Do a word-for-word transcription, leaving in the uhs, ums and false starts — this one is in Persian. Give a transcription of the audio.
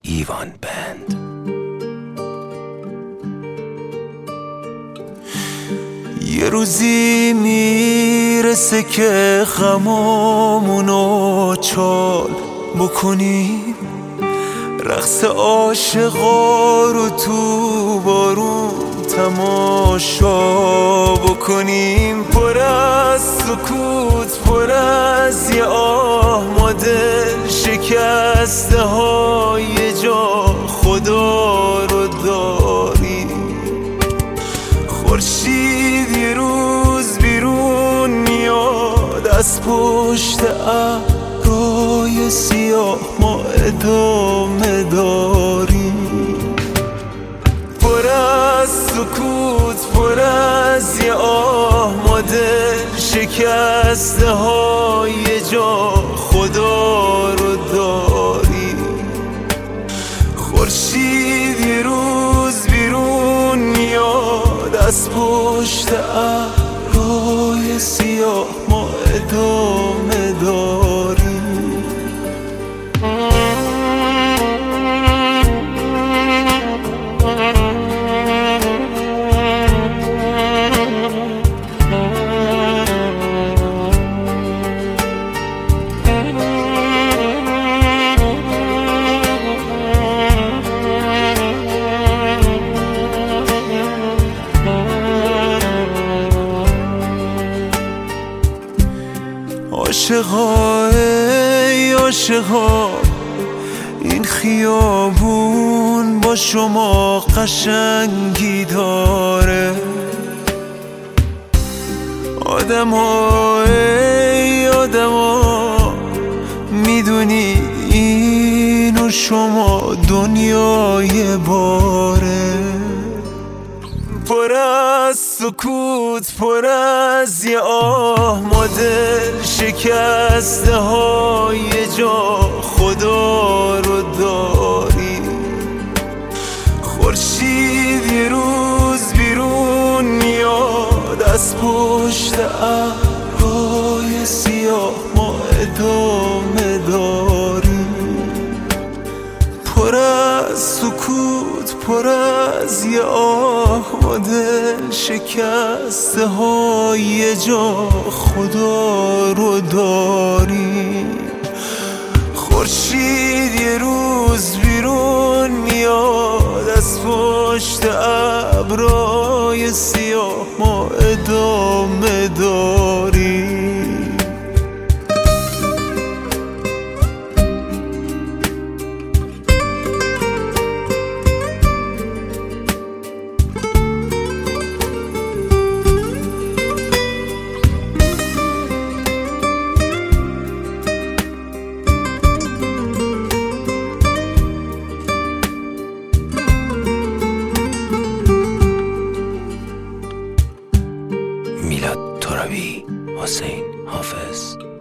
ایوان بند. یه روزی میرسه که غمامونو چال بکنیم، رقص عاشقا رو تو بارون تماشا بکنیم. پر از سکوت، پر از یه آه، ما دل شکسته های جا خدا رو داریم. خورشید یه روز بیرون میاد از پشت ابرای سیاه، ما ادامه داریم. پر از سکوت، پر از یه آه، ما دل شکسته های جا خدا رو داریم. خورشید یه روز بیرون میاد از پشت ابرای سیاه، ما ادامه داریم. عاشقا ای عاشقا، این خیابون با شما قشنگی داره. آدما ای آدما، میدونید اینو شما دنیای باره. پر از سکوت، پر از یه آه، ما دل شکسته های جا خدا رو داریم. خورشید یه روز بیرون میاد از پشت ابرای سیاه، ما ادامه داریم. پر از سکوت، پر از یه آه، ما دل شکسته های جا خدا رو داریم. خورشید یه روز بیرون میاد از پشت ابرای سیاه، ما ادامه داریم. میلاد ترابی، حسین حافظ.